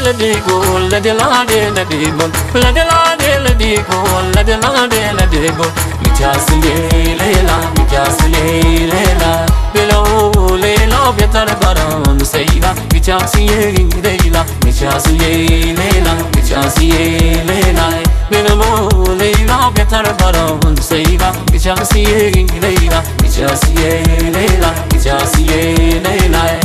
لديقول لدي لادي لديقول لدي لادي لديقول لدي لادي لديقول مجاسي ليلى مجاسي ليلى بلو ليلى بيتربرون سيلا مجاسي ليلى مجاسي ليلى مجاسي ليلى بلو ليلى بيتربرون سيلا مجاسي ليلى مجاسي ليلى مجاسي ليلى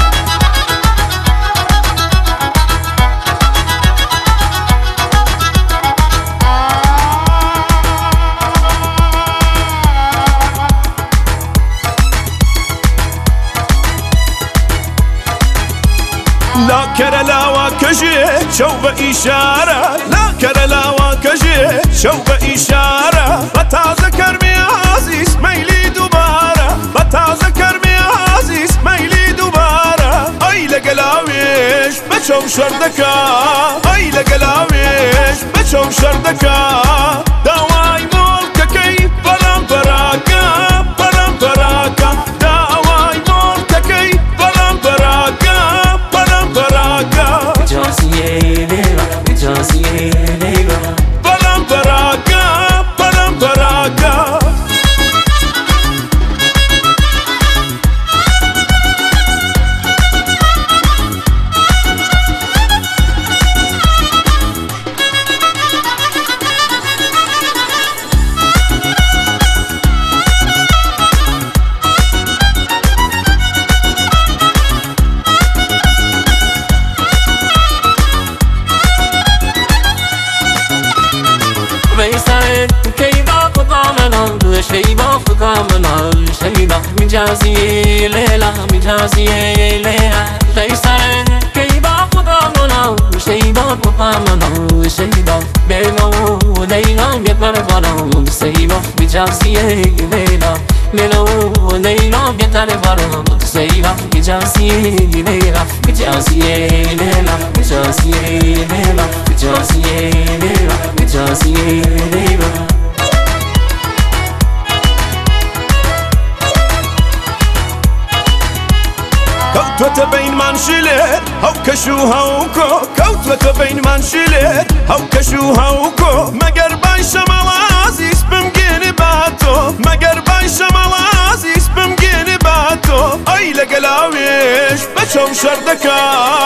لا كرلا وكجي شو بإشارة لا كرلا وكجي شو بإشارة بتذكر مي عزيز ميلي دوبارة بتذكر مي عزيز ميلي دوبارة أي لقلاويش بشوف شردكا أي لقلاويش بشوف شردكا دواي ملككي برام براكا برام براكا دواي ملككي برام براكا برام براكا برام براكا شيبة فكامنا شيبة مجازي ليلى مجازي ليلى ليسا كيبة فكامنا شيبة فكامنا شيبة بينو ليلى بيتربرون سيبة مجازي ليلى بينو ليلى بيتربرون سيبة مجازي ليلى مجازي ليلى مجازي ليلى مجازي ليلى مجازي ليلى كوتوة بين منشلت هاو كشو هاوكو كوتوة بين منشلت هاو كشو هاوكو مگر باي شمال عزيز بمجيني باتو مگر باي شمال عزيز بمجيني باتو اي لقلاويش بشو شردكا